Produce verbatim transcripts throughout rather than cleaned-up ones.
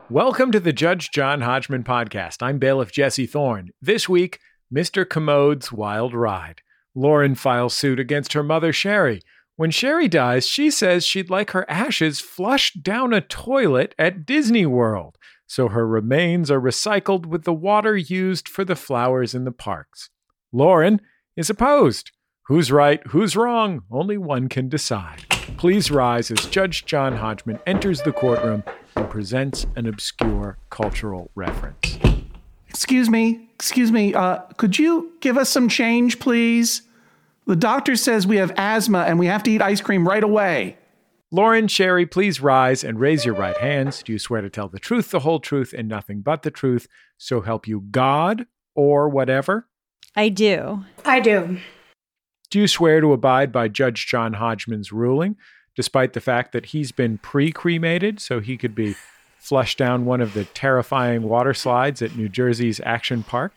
Welcome to the Judge John Hodgman podcast. I'm bailiff Jesse Thorne. This week, Mister Commode's wild ride. Lauren files suit against her mother, Sherry. When Sherry dies, she says she'd like her ashes flushed down a toilet at Disney World, so her remains are recycled with the water used for the flowers in the parks. Lauren is opposed. Who's right, who's wrong? Only one can decide. Please rise as Judge John Hodgman enters the courtroom and presents an obscure cultural reference. Excuse me, excuse me, uh, could you give us some change, please? The doctor says we have asthma and we have to eat ice cream right away. Lauren, Sherry, please rise and raise your right hands. Do you swear to tell the truth, the whole truth, and nothing but the truth, so help you God or whatever? I do. I do. Do you swear to abide by Judge John Hodgman's ruling, despite the fact that he's been pre-cremated, so he could be flushed down one of the terrifying water slides at New Jersey's Action Park?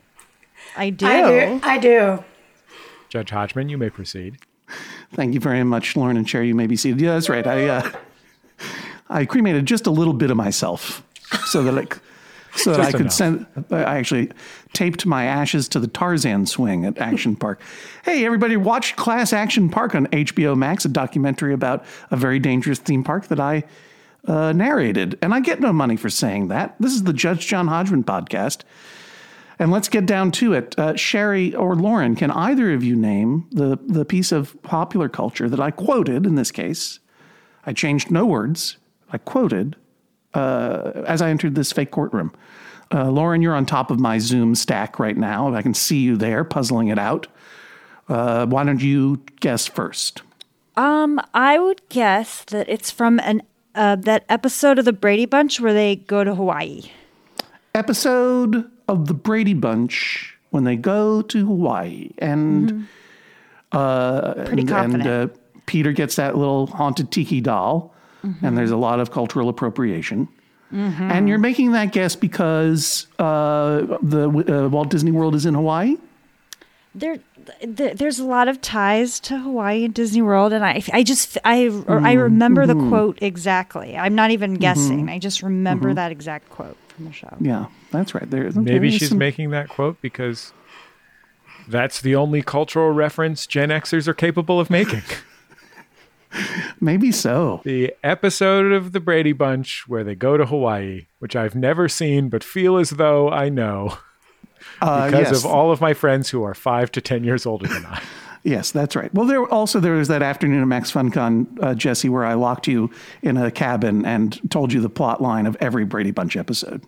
I do. I do. I do. Judge Hodgman, you may proceed. Thank you very much, Lauren and Sherry. You may be seated. Yeah, that's right. I uh, I cremated just a little bit of myself so that I, so that I could enough. send. I actually taped my ashes to the Tarzan swing at Action Park. Hey, everybody, watch Class Action Park on H B O Max, a documentary about a very dangerous theme park that I uh, narrated. And I get no money for saying that. This is the Judge John Hodgman podcast. And let's get down to it. Uh, Sherry or Lauren, can either of you name the, the piece of popular culture that I quoted in this case? I changed no words. I quoted uh, as I entered this fake courtroom. Uh, Lauren, you're on top of my Zoom stack right now. I can see you there puzzling it out. Uh, why don't you guess first? Um, I would guess that it's from an uh, that episode of the Brady Bunch where they go to Hawaii. Episode of the Brady Bunch when they go to Hawaii. And Mm-hmm. uh, Pretty and, confident. and uh, Peter gets that little haunted tiki doll. Mm-hmm. And there's a lot of cultural appropriation. Mm-hmm. And you're making that guess because uh, the uh, Walt Disney World is in Hawaii? There, there, there's a lot of ties to Hawaii and Disney World, and I, I just, I, or I remember Mm-hmm. the quote exactly. I'm not even guessing. Mm-hmm. I just remember that exact quote from the show. Yeah, that's right. There, Maybe there's she's some- making that quote because that's the only cultural reference Gen Xers are capable of making. Maybe so. The episode of the Brady Bunch where they go to Hawaii, which I've never seen but feel as though I know Uh, because yes. of all of my friends who are five to ten years older than I. Yes, that's right. Well, there also there was that afternoon at Max FunCon, uh, Jesse, where I locked you in a cabin and told you the plot line of every Brady Bunch episode.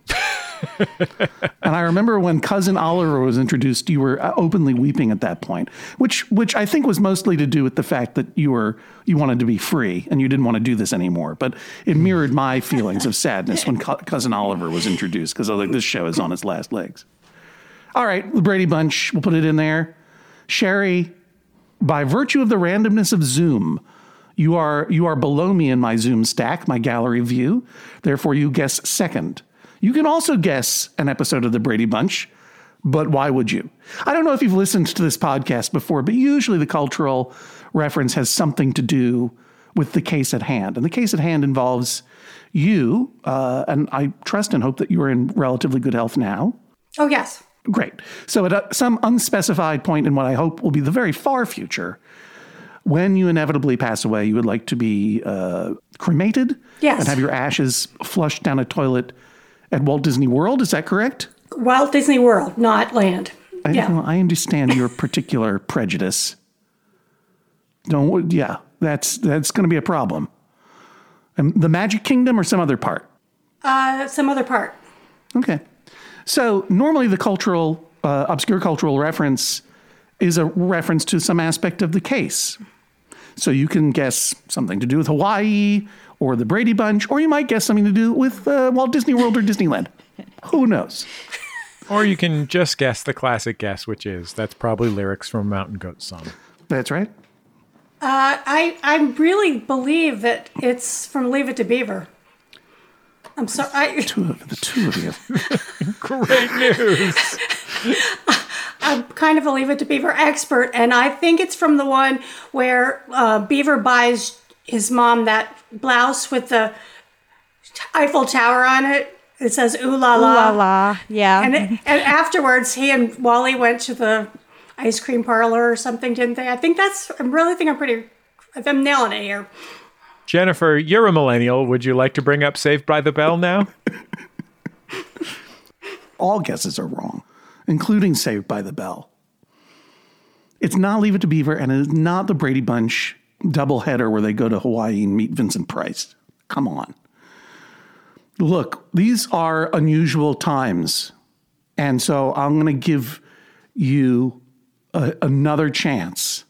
And I remember when Cousin Oliver was introduced, you were openly weeping at that point, which which I think was mostly to do with the fact that you were you wanted to be free and you didn't want to do this anymore. But it mirrored my feelings of sadness when Co- Cousin Oliver was introduced because I was like, this show is on its last legs. All right, the Brady Bunch, we'll put it in there. Sherry, by virtue of the randomness of Zoom, you are you are below me in my Zoom stack, my gallery view. Therefore, you guess second. You can also guess an episode of the Brady Bunch, but why would you? I don't know if you've listened to this podcast before, but usually the cultural reference has something to do with the case at hand. And the case at hand involves you, uh, and I trust and hope that you are in relatively good health now. Oh, yes. Great. So at a, some unspecified point in what I hope will be the very far future, when you inevitably pass away, you would like to be uh, cremated? Yes. And have your ashes flushed down a toilet at Walt Disney World. Is that correct? Walt Disney World, not land. I, Yeah. well, I understand your particular prejudice. Don't, yeah, that's, that's going to be a problem. Um, the Magic Kingdom or some other part? Uh, some other part. Okay. So normally the cultural, uh, obscure cultural reference is a reference to some aspect of the case. So you can guess something to do with Hawaii or the Brady Bunch, or you might guess something to do with uh, Walt Disney World or Disneyland. Who knows? Or you can just guess the classic guess, which is that's probably lyrics from Mountain Goat Song. That's right. Uh, I I really believe that it's from Leave It to Beaver. I'm sorry. I, Two of the two of you. Great news. I'm kind of a Leave It to Beaver expert, and I think it's from the one where uh, Beaver buys his mom that blouse with the Eiffel Tower on it. It says ooh la Ooh la. la la. Yeah. And, it, and afterwards, he and Wally went to the ice cream parlor or something, didn't they? I think that's, I really think I'm pretty, I'm nailing it here. Jennifer, you're a millennial. Would you like to bring up Saved by the Bell now? All guesses are wrong, including Saved by the Bell. It's not Leave It to Beaver, and it is not the Brady Bunch doubleheader where they go to Hawaii and meet Vincent Price. Come on. Look, these are unusual times, and so I'm going to give you a, another chance.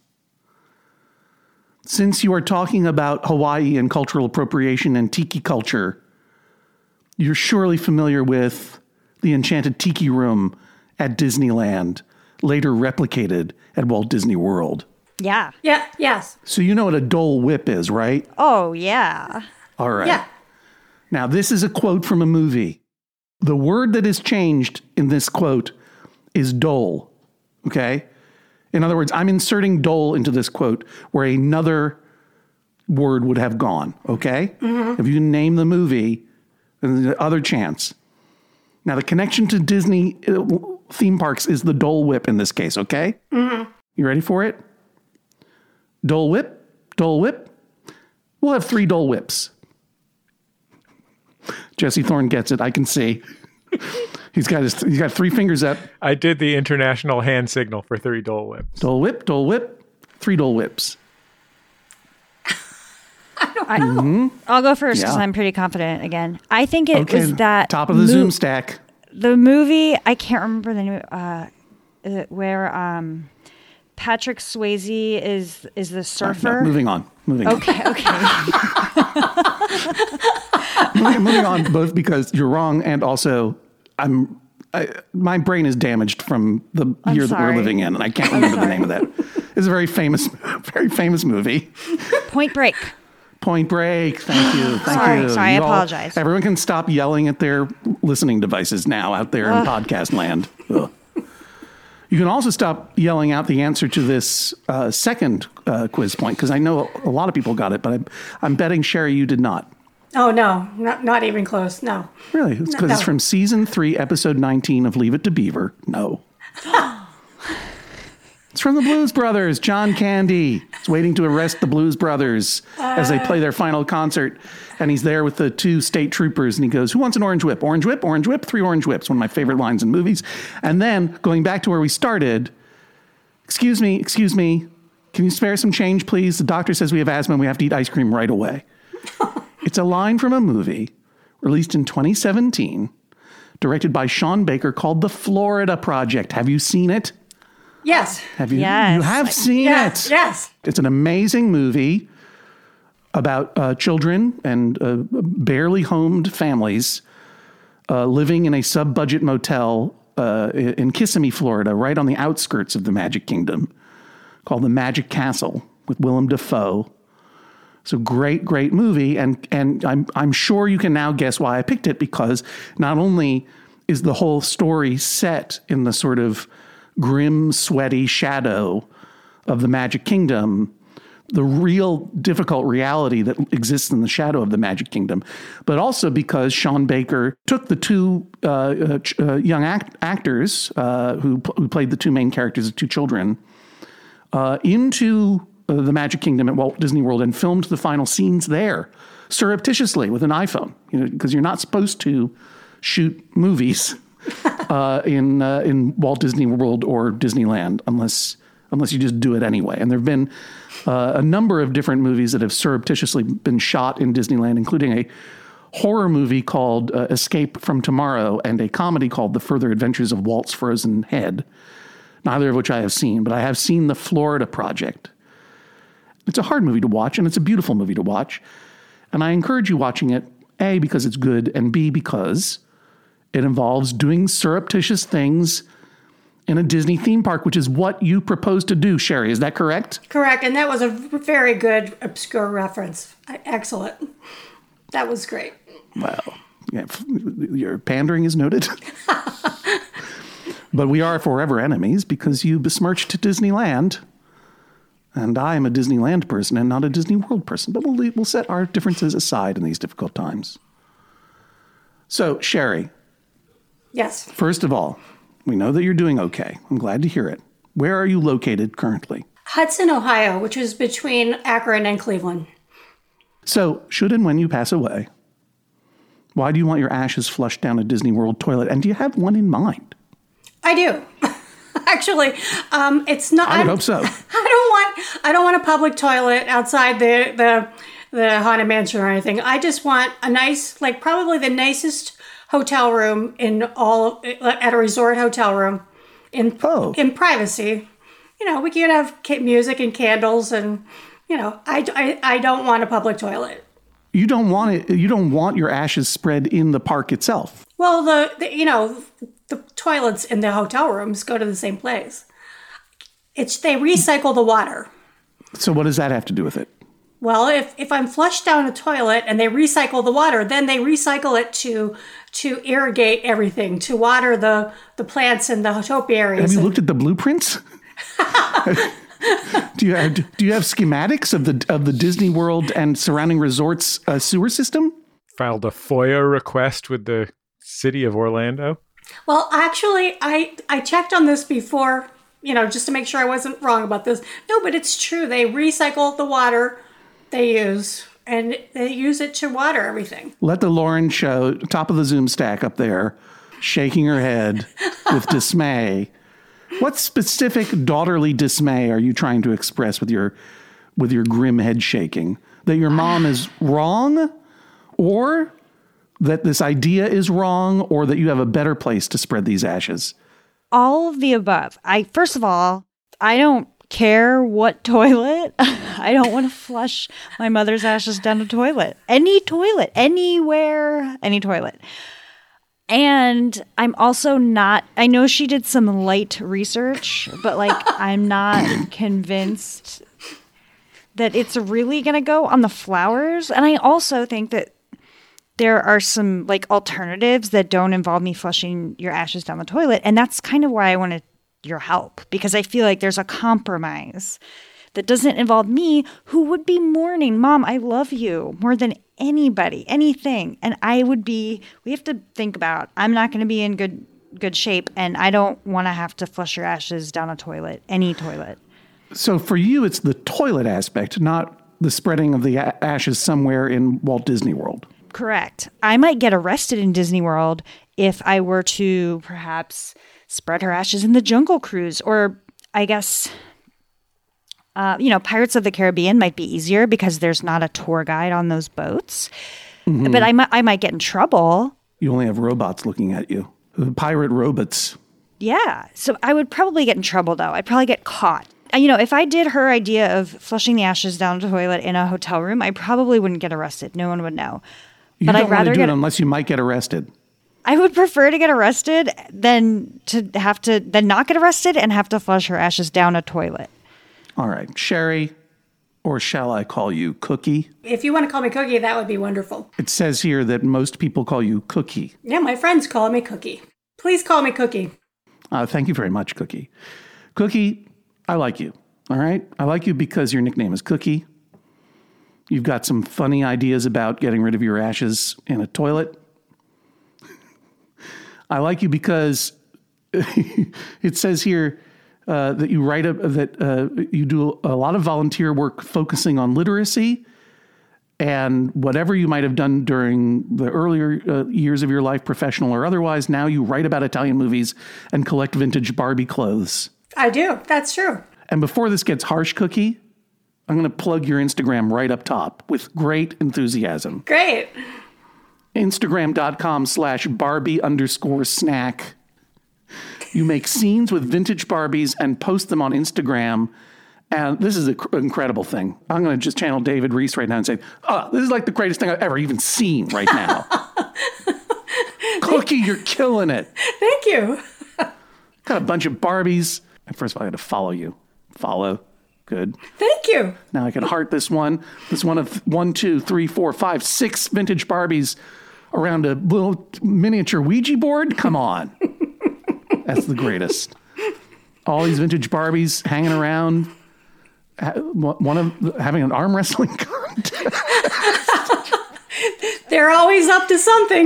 Since you are talking about Hawaii and cultural appropriation and tiki culture, you're surely familiar with the Enchanted Tiki Room at Disneyland, later replicated at Walt Disney World. Yeah. Yeah, yes. So you know what a Dole Whip is, right? Oh, yeah. All right. Yeah. Now, this is a quote from a movie. The word that is changed in this quote is dole, okay? In other words, I'm inserting dole into this quote where another word would have gone, okay? Mm-hmm. If you can name the movie, then the other chance. Now, the connection to Disney theme parks is the Dole Whip in this case, okay? Mm-hmm. You ready for it? Dole Whip, Dole Whip. We'll have three Dole Whips. Jesse Thorne gets it. I can see. He's got his. He's got three fingers up. I did the international hand signal for three Dole Whips. Dole Whip, Dole Whip, three Dole Whips. I don't know. Mm-hmm. I'll go first because Yeah. I'm pretty confident again. I think it Okay, was that top of the mo- Zoom stack. The movie, I can't remember the name, uh, uh, where um, Patrick Swayze is is the surfer. No, moving on. Moving Okay, okay. on. moving, moving on, both because you're wrong and also I'm. I, my brain is damaged from the I'm year that sorry. we're living in, and I can't remember the name of that. It's a very famous, very famous movie. Point Break. Point Break. Thank you. Thank Sorry, you. sorry, I You all- apologize. Everyone can stop yelling at their listening devices now out there in podcast land. Ugh. You can also stop yelling out the answer to this uh, second uh, quiz point, because I know a lot of people got it, but I'm, I'm betting, Sherry, you did not. Oh, no, not, not even close. No. Really? It's because No. it's from season three, episode nineteen of Leave It to Beaver. No. It's from the Blues Brothers. John Candy is waiting to arrest the Blues Brothers as they play their final concert. And he's there with the two state troopers. And he goes, who wants an orange whip? Orange whip, orange whip, three orange whips. One of my favorite lines in movies. And then going back to where we started, excuse me, excuse me, can you spare some change, please? The doctor says we have asthma and we have to eat ice cream right away. It's a line from a movie released in twenty seventeen, directed by Sean Baker, called The Florida Project. Have you seen it? Yes. Have you? Yes. You have seen Yes. it. Yes. It's an amazing movie about uh, children and uh, barely homed families uh, living in a sub-budget motel uh, in Kissimmee, Florida, right on the outskirts of the Magic Kingdom, called The Magic Castle with Willem Dafoe. It's a great, great movie, and and I'm I'm sure you can now guess why I picked it, because not only is the whole story set in the sort of grim, sweaty shadow of the Magic Kingdom, the real difficult reality that exists in the shadow of the Magic Kingdom, but also because Sean Baker took the two uh, uh, ch- uh, young act- actors uh, who who played the two main characters of two children uh, into uh, the Magic Kingdom at Walt Disney World and filmed the final scenes there surreptitiously with an iPhone, you know, because you're not supposed to shoot movies uh, in uh, in Walt Disney World or Disneyland unless unless you just do it anyway. And there have been uh, a number of different movies that have surreptitiously been shot in Disneyland, including a horror movie called uh, Escape from Tomorrow and a comedy called The Further Adventures of Walt's Frozen Head, neither of which I have seen, but I have seen The Florida Project. It's a hard movie to watch, and it's a beautiful movie to watch. And I encourage you watching it, A, because it's good, and B, because it involves doing surreptitious things in a Disney theme park, which is what you proposed to do, Sherry. Is that correct? Correct. And that was a very good obscure reference. Excellent. That was great. Well, yeah, your pandering is noted. But we are forever enemies because you besmirched Disneyland. And I am a Disneyland person and not a Disney World person. But we'll, leave, we'll set our differences aside in these difficult times. So, Sherry, Yes. first of all, we know that you're doing okay. I'm glad to hear it. Where are you located currently? Hudson, Ohio, which is between Akron and Cleveland. So, should and when you pass away, why do you want your ashes flushed down a Disney World toilet? And do you have one in mind? I do. Actually, um, it's not. I would I'm- hope so. I don't want. I don't want a public toilet outside the the the haunted mansion or anything. I just want a nice, like probably the nicest hotel room in all at a resort hotel room, in Oh. in privacy. You know, we can have ca- music and candles, and you know, I, I I don't want a public toilet. You don't want it. You don't want your ashes spread in the park itself. Well, the, the you know the toilets in the hotel rooms go to the same place. It's they recycle the water. So what does that have to do with it? Well, if, if I'm flushed down a toilet and they recycle the water, then they recycle it to to irrigate everything, to water the, the plants in the topiary areas. Have you and- looked at the blueprints? do you have, do you have schematics of the of the Disney World and surrounding resorts uh, sewer system? Filed a FOIA request with the city of Orlando. Well, actually, I I checked on this before, you know, just to make sure I wasn't wrong about this. No, but it's true. They recycle the water they use, and they use it to water everything. Let the Lauren show, top of the Zoom stack up there, shaking her head with dismay. What specific daughterly dismay are you trying to express with your with your grim head shaking? That your mom is wrong, or that this idea is wrong, or that you have a better place to spread these ashes? All of the above. I first of all, I don't care what toilet. I don't want to flush my mother's ashes down a toilet. Any toilet, anywhere, any toilet. And I'm also not, I know she did some light research, but like I'm not convinced that it's really going to go on the flowers. And I also think that there are some like alternatives that don't involve me flushing your ashes down the toilet. And that's kind of why I wanted your help, because I feel like there's a compromise that doesn't involve me, who would be mourning, Mom, I love you more than anybody, anything. And I would be, we have to think about, I'm not going to be in good good shape, and I don't want to have to flush your ashes down a toilet, any toilet. So for you, it's the toilet aspect, not the spreading of the a- ashes somewhere in Walt Disney World. Correct. I might get arrested in Disney World if I were to perhaps spread her ashes in the Jungle Cruise, or I guess, uh, you know, Pirates of the Caribbean might be easier because there's not a tour guide on those boats. Mm-hmm. But I might, I might get in trouble. You only have robots looking at you. Pirate robots. Yeah. So I would probably get in trouble, though. I'd probably get caught. You know, if I did her idea of flushing the ashes down the toilet in a hotel room, I probably wouldn't get arrested. No one would know. You but don't I'd rather want to do get it unless you might get arrested. I would prefer to get arrested than to have to than not get arrested and have to flush her ashes down a toilet. All right, Sherry, or shall I call you Cookie? If you want to call me Cookie, that would be wonderful. It says here that most people call you Cookie. Yeah, my friends call me Cookie. Please call me Cookie. Uh, thank you very much, Cookie. Cookie, I like you. All right, I like you because your nickname is Cookie. You've got some funny ideas about getting rid of your ashes in a toilet. I like you because it says here uh, that you write a, that uh, you do a lot of volunteer work focusing on literacy, and whatever you might have done during the earlier uh, years of your life, professional or otherwise, now you write about Italian movies and collect vintage Barbie clothes. I do. That's true. And before this gets harsh, Cookie, I'm going to plug your Instagram right up top with great enthusiasm. Great. Instagram.com slash Barbie underscore snack. You make scenes with vintage Barbies and post them on Instagram. And this is an cr- incredible thing. I'm going to just channel David Reese right now and say, oh, this is like the greatest thing I've ever even seen right now. Cookie, you're killing it. Thank you. Got a bunch of Barbies. First of all, I got to follow you. Follow. Good. Thank you. Now I can heart this one. This one of one, two, three, four, five, six vintage Barbies around a little miniature Ouija board. Come on. That's the greatest. All these vintage Barbies hanging around. One of having an arm wrestling contest. They're always up to something.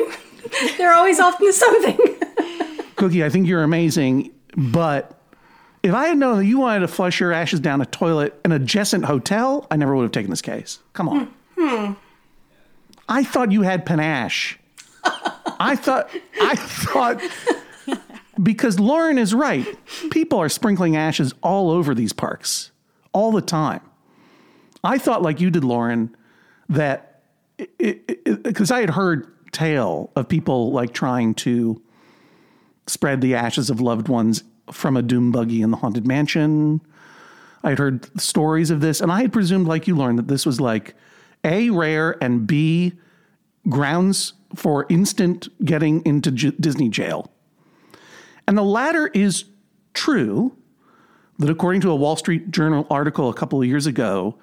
They're always off to something. Cookie, I think you're amazing, but if I had known that you wanted to flush your ashes down a toilet in an adjacent hotel, I never would have taken this case. Come on. Hmm. I thought you had panache. I thought, I thought, because Lauren is right. People are sprinkling ashes all over these parks all the time. I thought, like you did, Lauren, that because I had heard tale of people like trying to spread the ashes of loved ones from a doom buggy in the Haunted Mansion. I had heard stories of this, and I had presumed, like you, Lauren, that this was like A, rare, and B, grounds for instant getting into J- Disney jail. And the latter is true, that according to a Wall Street Journal article a couple of years ago,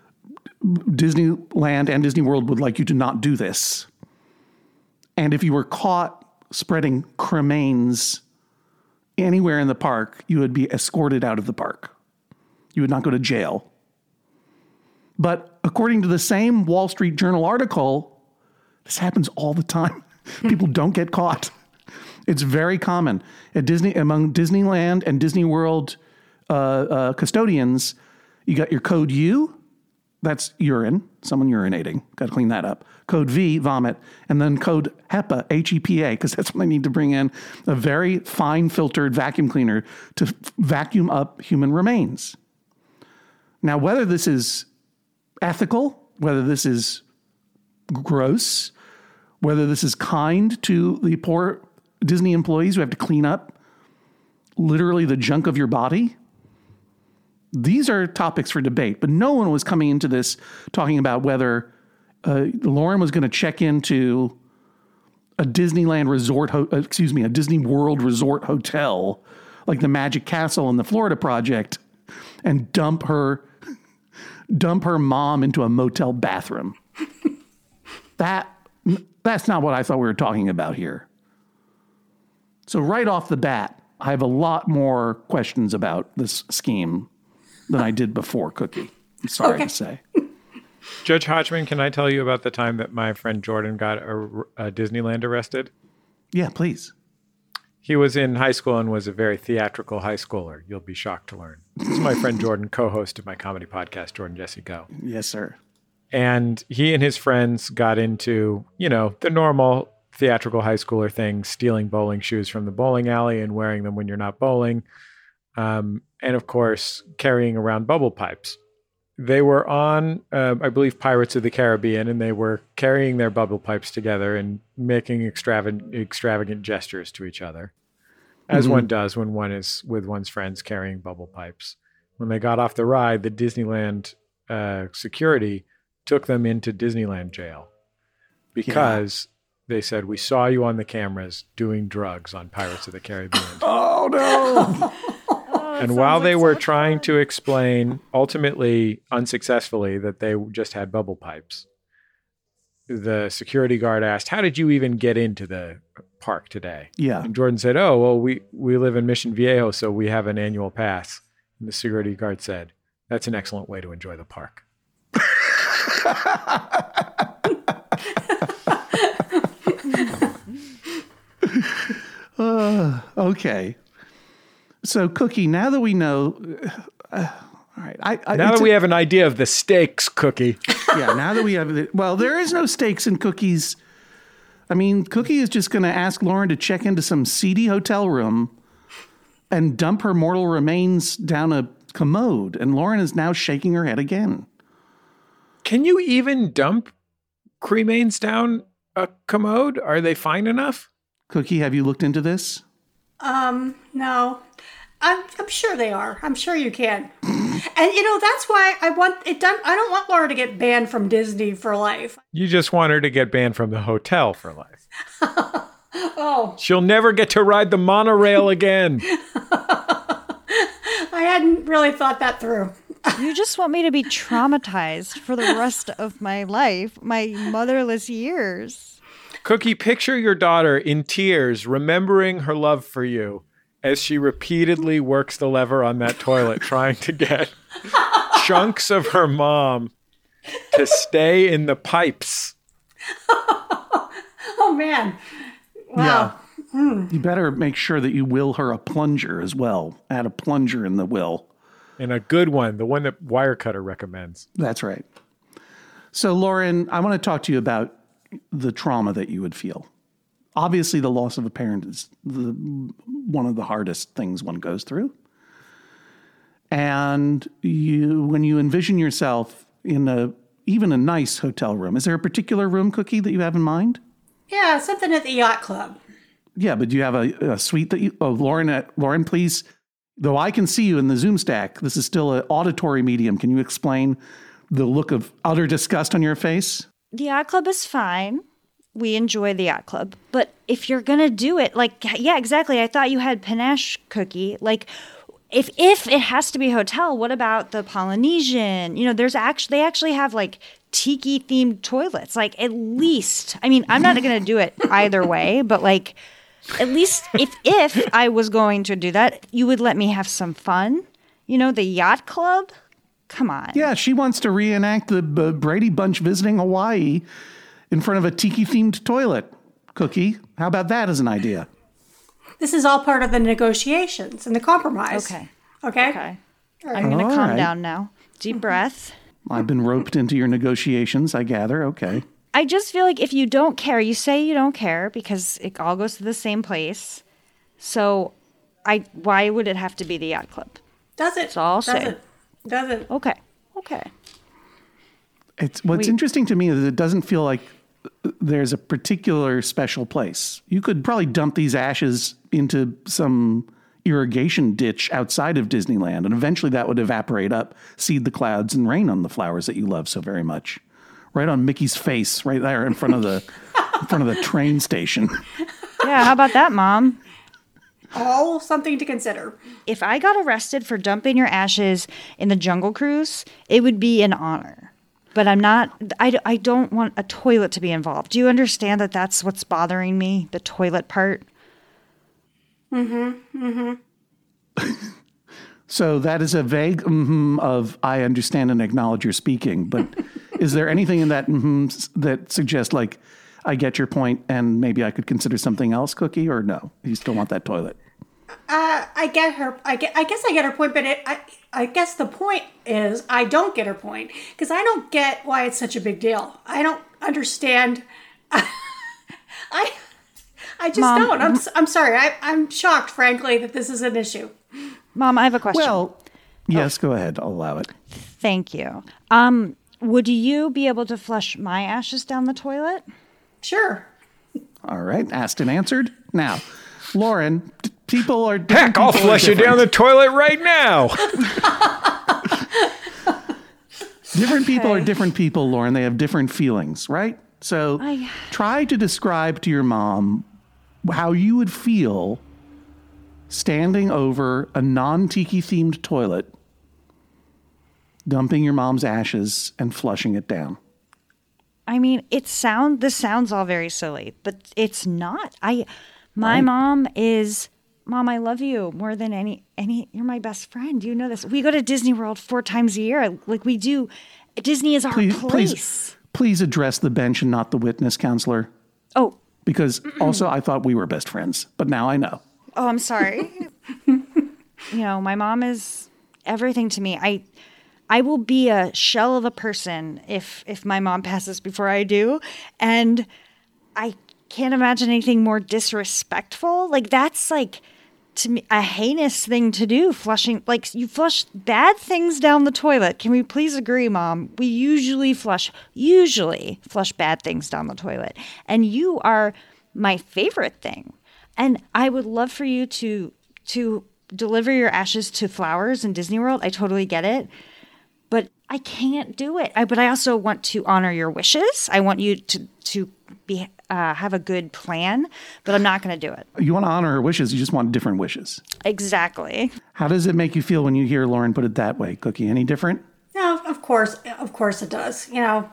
Disneyland and Disney World would like you to not do this. And if you were caught spreading cremains anywhere in the park, you would be escorted out of the park. You would not go to jail. But according to the same Wall Street Journal article, this happens all the time. People don't get caught. It's very common at Disney, among Disneyland and Disney World uh, uh, custodians. You got your code U, that's urine, someone urinating. Got to clean that up. Code V, vomit, and then code HEPA, H E P A, because that's when they need to bring in a very fine filtered vacuum cleaner to f- vacuum up human remains. Now, whether this is ethical, whether this is gross, whether this is kind to the poor Disney employees who have to clean up literally the junk of your body, these are topics for debate. But no one was coming into this talking about whether uh, Lauren was going to check into a Disneyland resort, ho- excuse me, a Disney World resort hotel like the Magic Castle in the Florida Project and dump her dump her mom into a motel bathroom. that that's not what I thought we were talking about here. So right off the bat, I have a lot more questions about this scheme than I did before, Cookie. I'm sorry Okay. to say. Judge Hodgman, can I tell you about the time that my friend Jordan got a, a Disneyland arrested? Yeah, please. He was in high school and was a very theatrical high schooler. You'll be shocked to learn. This is my friend Jordan, co-host of my comedy podcast, Jordan Jesse Go. Yes, sir. And he and his friends got into, you know, the normal theatrical high schooler thing, stealing bowling shoes from the bowling alley and wearing them when you're not bowling. Um, and of course, carrying around bubble pipes. They were on, uh, I believe, Pirates of the Caribbean, and they were carrying their bubble pipes together and making extravagant, extravagant gestures to each other, as mm-hmm. one does when one is with one's friends carrying bubble pipes. When they got off the ride, the Disneyland uh, security took them into Disneyland jail because yeah. they said, "We saw you on the cameras doing drugs on Pirates of the Caribbean." Oh, no. And while they were trying to explain, ultimately unsuccessfully, that they just had bubble pipes, the security guard asked, "How did you even get into the park today?" Yeah. And Jordan said, "Oh, well, we, we live in Mission Viejo, so we have an annual pass." And the security guard said, "That's an excellent way to enjoy the park." uh, okay. So, Cookie, now that we know, uh, all right. I, I, now that we a, have an idea of the stakes, Cookie. Yeah, now that we have, the, well, there is no stakes in Cookie's. I mean, Cookie is just going to ask Lauren to check into some seedy hotel room and dump her mortal remains down a commode. And Lauren is now shaking her head again. Can you even dump cremains down a commode? Are they fine enough? Cookie, have you looked into this? Um, no. I'm, I'm sure they are. I'm sure you can. And, you know, that's why I want it done. I don't want Laura to get banned from Disney for life. You just want her to get banned from the hotel for life. Oh. She'll never get to ride the monorail again. I hadn't really thought that through. You just want me to be traumatized for the rest of my life, my motherless years. Cookie, picture your daughter in tears, remembering her love for you as she repeatedly works the lever on that toilet, trying to get chunks of her mom to stay in the pipes. Oh, man. Wow. Yeah. You better make sure that you will her a plunger as well. Add a plunger in the will. And a good one, the one that Wirecutter recommends. That's right. So, Lauren, I want to talk to you about the trauma that you would feel. Obviously, the loss of a parent is the, one of the hardest things one goes through. And you, when you envision yourself in a even a nice hotel room, is there a particular room, Cookie, that you have in mind? Yeah, something at the yacht club. Yeah, but do you have a, a suite that you... Oh, Lauren, uh, Lauren, please. Though I can see you in the Zoom stack, this is still an auditory medium. Can you explain the look of utter disgust on your face? The yacht club is fine. We enjoy the yacht club. But if you're going to do it, like, yeah, exactly. I thought you had panache, Cookie. Like, if if it has to be a hotel, what about the Polynesian? You know, there's actually, they actually have like tiki themed toilets. Like, at least, I mean, I'm not going to do it either way, but like, at least if if I was going to do that, you would let me have some fun. You know, the yacht club? Come on. Yeah, she wants to reenact the uh, Brady Bunch visiting Hawaii in front of a tiki-themed toilet. Cookie, how about that as an idea? This is all part of the negotiations and the compromise. Okay. Okay? Okay. I'm going to All calm right. down now. Deep breath. I've been roped into your negotiations, I gather. Okay. I just feel like if you don't care, you say you don't care because it all goes to the same place. So I why would it have to be the yacht club? Does it? That's all I'll Does say. it? Does it? Okay. Okay. It's what's We- interesting to me is it doesn't feel like there's a particular special place. You could probably dump these ashes into some irrigation ditch outside of Disneyland, and eventually that would evaporate up, seed the clouds, and rain on the flowers that you love so very much. Right on Mickey's face, right there in front of the in front of the train station. Yeah, how about that, Mom? All something to consider. If I got arrested for dumping your ashes in the Jungle Cruise, it would be an honor. But I'm not, I, I don't want a toilet to be involved. Do you understand that that's what's bothering me, the toilet part? Mm-hmm. Mm-hmm. So that is a vague mm-hmm of I understand and acknowledge you're speaking. But is there anything in that mm-hmm that suggests like, I get your point and maybe I could consider something else, Cookie, or no? You still want that toilet? Uh, I get her. I get. I guess I get her point, but it, I, I guess the point is I don't get her point because I don't get why it's such a big deal. I don't understand. I, I just Mom, don't. I'm. I'm sorry. I, I'm shocked, frankly, that this is an issue. Mom, I have a question. Well, yes, go ahead. I'll allow it. Thank you. Um, would you be able to flush my ashes down the toilet? Sure. All right. Asked and answered. Now, Lauren, d- people are different. Heck, I'll people are flush you down the different. toilet right now. Different people Okay. are different people, Lauren. They have different feelings, right? So I- try to describe to your mom how you would feel standing over a non-tiki themed toilet, dumping your mom's ashes and flushing it down. I mean, it sound this sounds all very silly, but it's not. I my Right. mom is Mom, I love you more than any any you're my best friend. You know this. We go to Disney World four times a year. Like we do. Disney is our Please, place. please, please address the bench and not the witness, counselor. Oh, Because also I thought we were best friends, but now I know. oh, I'm sorry. you know, my mom is everything to me. I I will be a shell of a person if if my mom passes before I do. And I can't imagine anything more disrespectful. Like that's like to me a heinous thing to do, flushing like you flush bad things down the toilet. Can we please agree, Mom? We usually flush usually flush bad things down the toilet. And you are my favorite thing. And I would love for you to to deliver your ashes to flowers in Disney World. I totally get it. But I can't do it. I, but I also want to honor your wishes. I want you to to be uh, have a good plan, but I'm not going to do it. You want to honor her wishes, you just want different wishes. Exactly. How does it make you feel when you hear Lauren put it that way, Cookie? Any different? No, of course, of course it does. You know,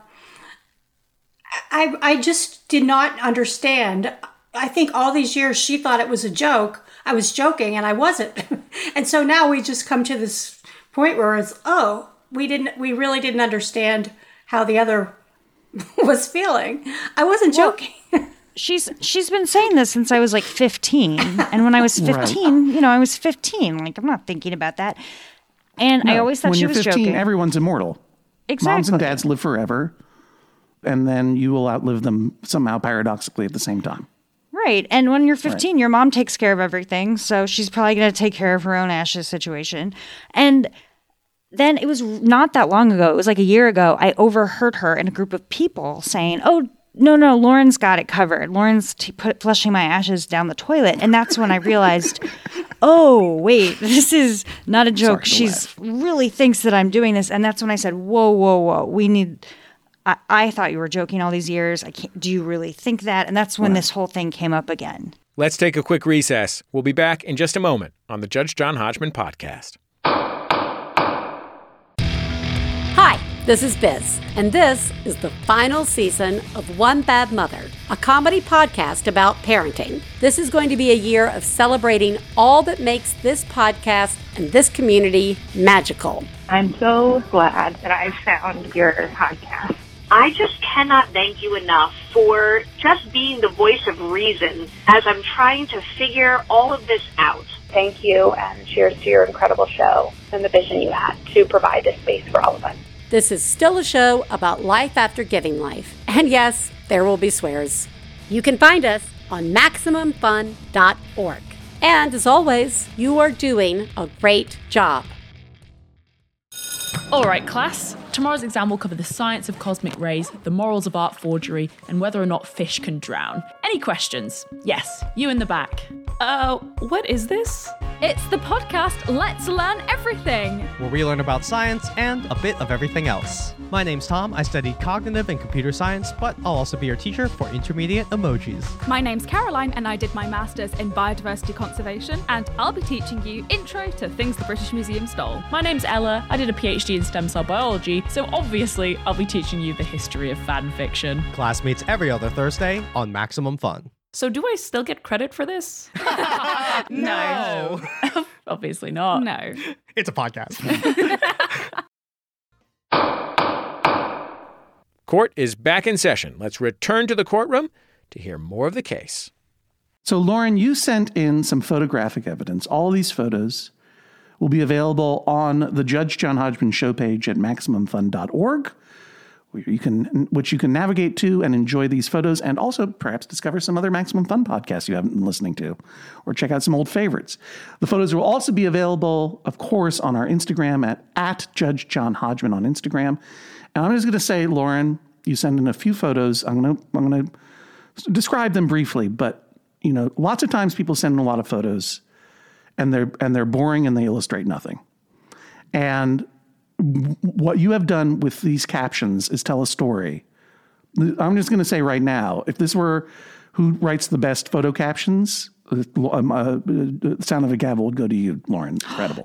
I I just did not understand. I think all these years she thought it was a joke. I was joking and I wasn't. And so now we just come to this point where it's, oh, we didn't, we really didn't understand how the other was feeling. I wasn't joking. she's she's been saying this since I was like fifteen. And when I was fifteen, right. you know, I was fifteen. Like, I'm not thinking about that. And no, I always thought she was joking. When you're fifteen, everyone's immortal. Exactly. Moms and dads live forever. And then you will outlive them somehow paradoxically at the same time. Right. And when you're fifteen, right. your mom takes care of everything. So she's probably going to take care of her own ashes situation. And then it was not that long ago. It was like a year ago. I overheard her in a group of people saying, oh, no, no, Lauren's got it covered. Lauren's t- put, flushing my ashes down the toilet. And that's when I realized, oh, wait, this is not a joke. She's really thinks that I'm doing this. And that's when I said, whoa, whoa, whoa, we need... I, I thought you were joking all these years. I can't, do you really think that? And that's when right. this whole thing came up again. Let's take a quick recess. We'll be back in just a moment on the Judge John Hodgman podcast. Hi, this is Biz, and this is the final season of One Bad Mother, a comedy podcast about parenting. This is going to be a year of celebrating all that makes this podcast and this community magical. I'm so glad that I found your podcast. I just cannot thank you enough for just being the voice of reason as I'm trying to figure all of this out. Thank you, and cheers to your incredible show and the vision you had to provide this space for all of us. This is still a show about life after giving life. And yes, there will be swears. You can find us on Maximum Fun dot org. And as always, you are doing a great job. All right, class. Tomorrow's exam will cover the science of cosmic rays, the morals of art forgery, and whether or not fish can drown. Any questions? Yes, you in the back. Uh, what is this? It's the podcast Let's Learn Everything, where we learn about science and a bit of everything else. My name's Tom. I study cognitive and computer science, but I'll also be your teacher for intermediate emojis. My name's Caroline, and I did my master's in biodiversity conservation, and I'll be teaching you intro to things the British Museum stole. My name's Ella. I did a PhD in stem cell biology, so obviously I'll be teaching you the history of fan fiction. Class meets every other Thursday on Maximum Fun. So do I still get credit for this? No. Obviously not. No. It's a podcast. Court is back in session. Let's return to the courtroom to hear more of the case. So, Lauren, you sent in some photographic evidence. All these photos will be available on the Judge John Hodgman show page at Maximum Fun dot org. Where you can, which you can navigate to and enjoy these photos, and also perhaps discover some other Maximum Fun podcasts you haven't been listening to, or check out some old favorites. The photos will also be available, of course, on our Instagram at, at Judge John Hodgman on Instagram. And I'm just going to say, Lauren, you send in a few photos. I'm going to I'm going to describe them briefly, but you know, lots of times people send in a lot of photos, and they're and they're boring and they illustrate nothing. And what you have done with these captions is tell a story. I'm just going to say right now, if this were who writes the best photo captions, um, uh, the sound of a gavel would go to you, Lauren. Incredible.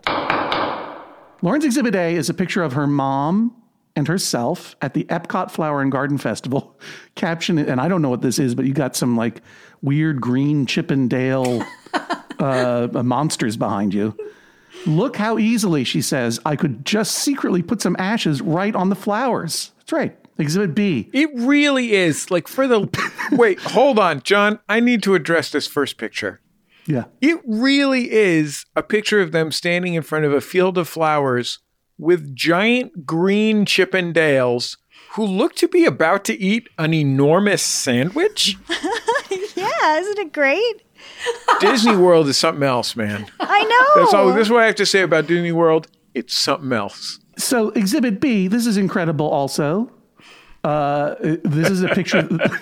Lauren's Exhibit A is a picture of her mom and herself at the Epcot Flower and Garden Festival. Caption, and I don't know what this is, but you got some like weird green Chippendale uh, monsters behind you. Look how easily, she says, I could just secretly put some ashes right on the flowers. That's right. Exhibit B. It really is. Like for the... Wait, hold on, John. I need to address this first picture. Yeah. It really is a picture of them standing in front of a field of flowers with giant green Chippendales who look to be about to eat an enormous sandwich. Yeah, isn't it great? Disney World is something else, man. I know. That's all. This is what I have to say about Disney World. It's something else. So Exhibit B, this is incredible also. Uh, this is a picture.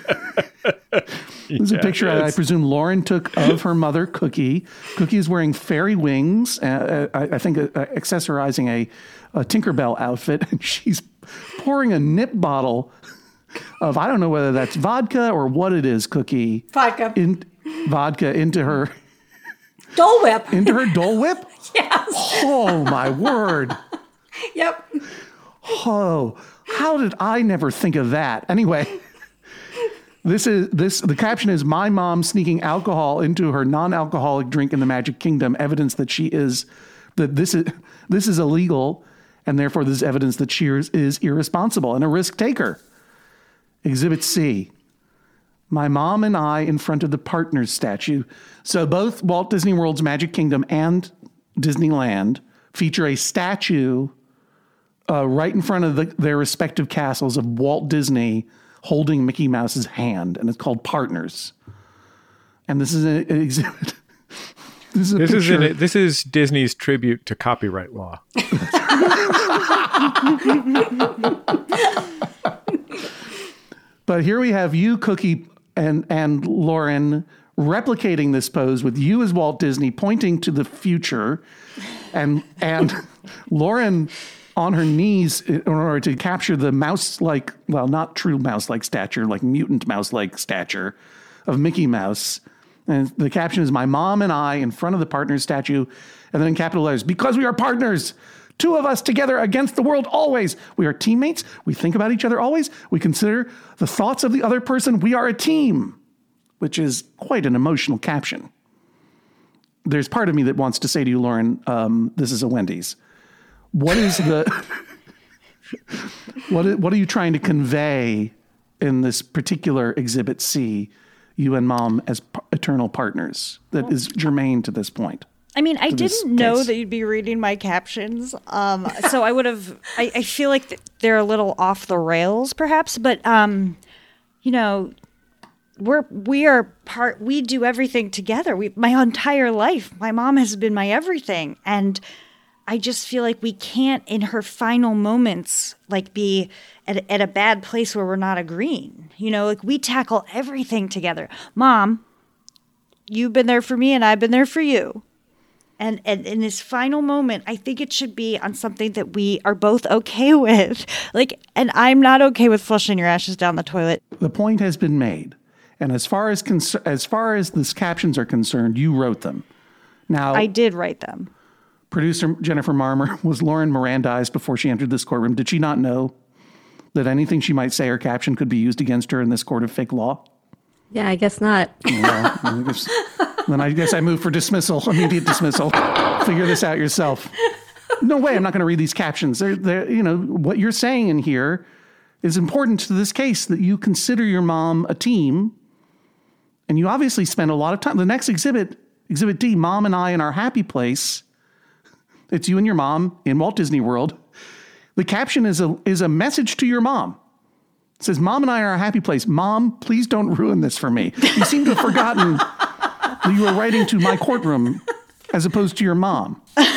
This is a picture yeah, I presume Lauren took of her mother, Cookie. Cookie is wearing fairy wings, uh, I, I think uh, accessorizing a, a Tinkerbell outfit, and she's pouring a nip bottle of, I don't know whether that's vodka or what it is, Cookie. Vodka. In, vodka into her... Dole Whip. Into her Dole Whip? Yes. Oh, my word. Yep. Oh, how did I never think of that? Anyway, this is this. The caption is, my mom sneaking alcohol into her non-alcoholic drink in the Magic Kingdom, evidence that she is, that this is, this is illegal, and therefore this is evidence that she is, is irresponsible and a risk taker. Exhibit C. my mom and I in front of the Partners statue. So both Walt Disney World's Magic Kingdom and Disneyland feature a statue uh, right in front of the, their respective castles of Walt Disney holding Mickey Mouse's hand, and it's called Partners. And this is an exhibit. This is, a this, is an, this is Disney's tribute to copyright law. But here we have you, Cookie, and, and Lauren replicating this pose with you as Walt Disney pointing to the future, and and Lauren on her knees in order to capture the mouse-like, well, not true mouse-like stature, like mutant mouse-like stature of Mickey Mouse. And the caption is, my mom and I in front of the Partners statue, and then in capital letters, because we are partners. Two of us together against the world always. We are teammates. We think about each other always. We consider the thoughts of the other person. We are a team, which is quite an emotional caption. There's part of me that wants to say to you, Lauren, um, this is a Wendy's. What is the, what, is, what are you trying to convey in this particular Exhibit C, you and Mom as p- eternal partners, that is germane to this point? I mean, I didn't know case. that you'd be reading my captions, um, so I would have. I, I feel like th- they're a little off the rails, perhaps. But um, you know, we're we are part. We do everything together. We my entire life. My mom has been my everything, and I just feel like we can't, in her final moments, like be at at a bad place where we're not agreeing. You know, like we tackle everything together. Mom, you've been there for me, and I've been there for you. And, and in this final moment, I think it should be on something that we are both okay with. Like, and I'm not okay with flushing your ashes down the toilet. The point has been made. And as far as con- as far as these captions are concerned, you wrote them. Now, I did write them. Producer Jennifer Marmer, was Lauren Mirandized before she entered this courtroom? Did she not know that anything she might say or caption could be used against her in this court of fake law? Yeah, I guess not. Well, I guess, then I guess I move for dismissal, immediate dismissal. Figure this out yourself. No way, I'm not going to read these captions. They're, they're, you know, what you're saying in here is important to this case, that you consider your mom a team, and you obviously spend a lot of time. The next exhibit, Exhibit D, Mom and I in Our Happy Place, it's you and your mom in Walt Disney World. The caption is a is a message to your mom. It says, Mom and I are a happy place. Mom, please don't ruin this for me. You seem to have forgotten that you were writing to my courtroom as opposed to your mom.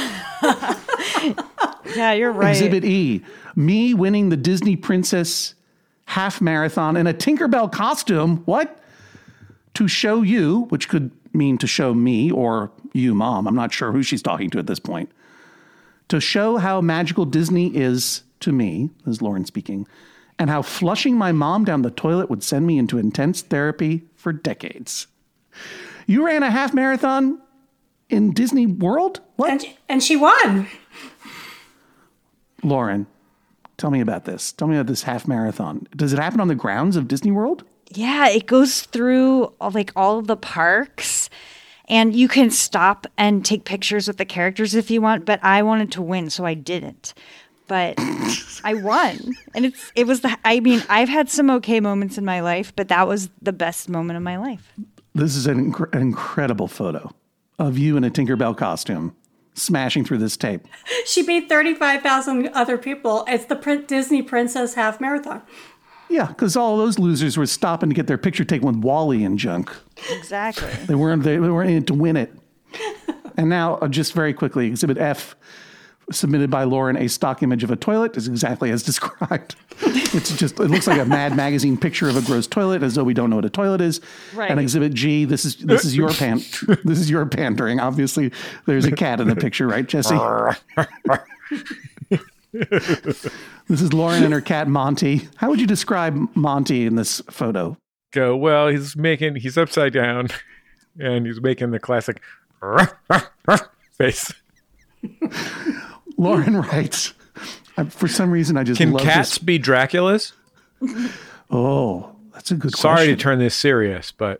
Yeah, you're right. Exhibit E, me winning the Disney Princess half marathon in a Tinkerbell costume. What? To show you, which could mean to show me or you, Mom. I'm not sure who she's talking to at this point. To show how magical Disney is to me, is Lauren speaking, and how flushing my mom down the toilet would send me into intense therapy for decades. You ran a half marathon in Disney World? What? And, and she won. Lauren, tell me about this. Tell me about this half marathon. Does it happen on the grounds of Disney World? Yeah, it goes through like all of the parks, and you can stop and take pictures with the characters if you want, but I wanted to win, so I didn't. But I won. And it's it was the I mean, I've had some okay moments in my life, but that was the best moment of my life. This is an, inc- an incredible photo of you in a Tinkerbell costume smashing through this tape. She beat thirty-five thousand other people. It's the Prin- Disney Princess Half Marathon. Yeah, because all those losers were stopping to get their picture taken with Wally and junk. Exactly. They weren't they weren't in it to win it. And now, uh, just very quickly, Exhibit F, submitted by Lauren, a stock image of a toilet, is exactly as described. It's just, it looks like a Mad Magazine picture of a gross toilet, as though we don't know what a toilet is. Right. And Exhibit G, this is this is your pan, this is your pandering. Obviously, there's a cat in the picture, right, Jesse? This is Lauren and her cat, Monty. How would you describe Monty in this photo? Go, well, he's making, he's upside down, and he's making the classic face. Lauren writes, for some reason, I just Can love cats this. be Draculas? Oh, that's a good Sorry question. to turn this serious, but...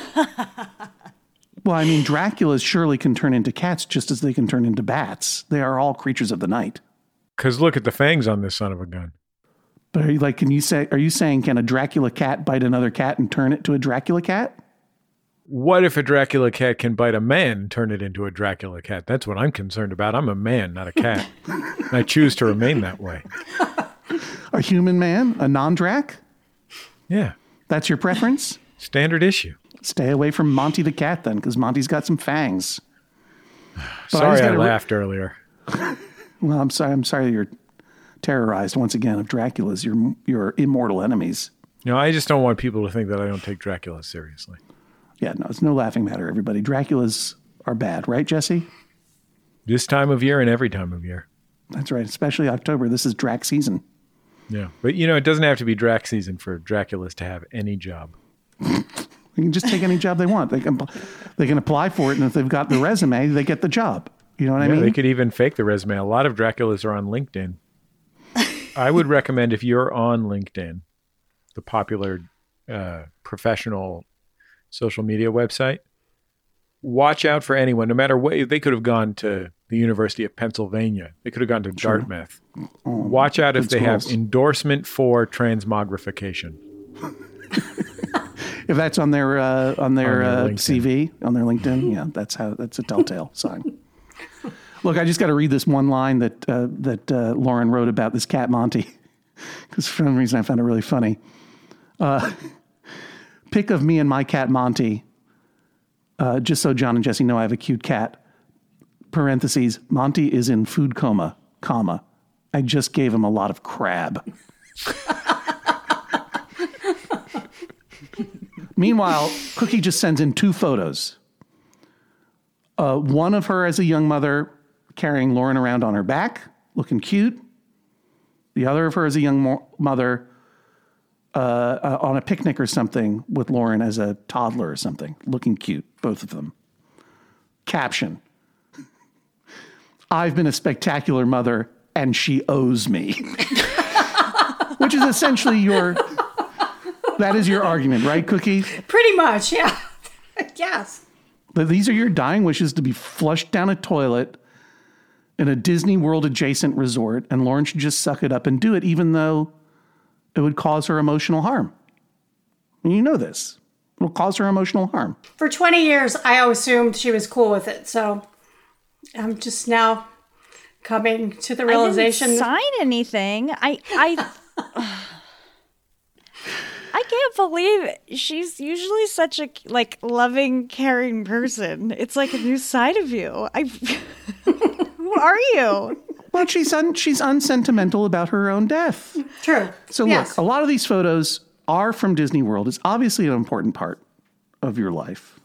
Well, I mean, Draculas surely can turn into cats just as they can turn into bats. They are all creatures of the night. Because look at the fangs on this son of a gun. But are you like, can you say, are you saying, can a Dracula cat bite another cat and turn it to a Dracula cat? What if a Dracula cat can bite a man and turn it into a Dracula cat? That's what I'm concerned about. I'm a man, not a cat. And I choose to remain that way. A human man? A non-Drac? Yeah. That's your preference? Standard issue. Stay away from Monty the cat then, because Monty's got some fangs. But sorry I, I re- laughed earlier. Well, I'm sorry. I'm sorry you're terrorized once again of Dracula's, your, your immortal enemies. No, I just don't want people to think that I don't take Dracula seriously. Yeah, no, it's no laughing matter, everybody. Draculas are bad, right, Jesse? This time of year and every time of year. That's right, especially October. This is Drac season. Yeah, but you know, it doesn't have to be Drac season for Draculas to have any job. They can just take any job they want. They can they can apply for it, and if they've got the resume, they get the job. You know what yeah, I mean? They could even fake the resume. A lot of Draculas are on LinkedIn. I would recommend if you're on LinkedIn, the popular uh, professional social media website, watch out for anyone, no matter what. They could have gone to the University of Pennsylvania. They could have gone to sure. Dartmouth. Oh, watch out if they schools. have endorsement for transmogrification. If that's on their uh, on their, on their uh, C V, on their LinkedIn, yeah, that's how that's a telltale sign. Look, I just got to read this one line that uh, that uh, Lauren wrote about this cat Monty, because for some reason I found it really funny. Uh, pic of me and my cat Monty, uh, just so John and Jesse know I have a cute cat. Parentheses, Monty is in food coma, comma. I just gave him a lot of crab. Meanwhile, Cookie just sends in two photos. Uh, one of her as a young mother carrying Lauren around on her back, looking cute. The other of her as a young mo- mother uh, uh, on a picnic or something with Lauren as a toddler or something, looking cute, both of them. Caption, I've been a spectacular mother and she owes me. Which is essentially your... That is your argument, right, Cookie? Pretty much, yeah. Yes. But these are your dying wishes to be flushed down a toilet in a Disney World adjacent resort, and Lauren should just suck it up and do it, even though it would cause her emotional harm. And you know this. It'll cause her emotional harm. For twenty years, I assumed she was cool with it, so I'm just now coming to the realization. I didn't sign anything. I... I I can't believe she's usually such a like loving, caring person. It's like a new side of you. I, who are you? Well, she's un, she's unsentimental about her own death. True. So yes. Look, a lot of these photos are from Disney World. It's obviously an important part of your life.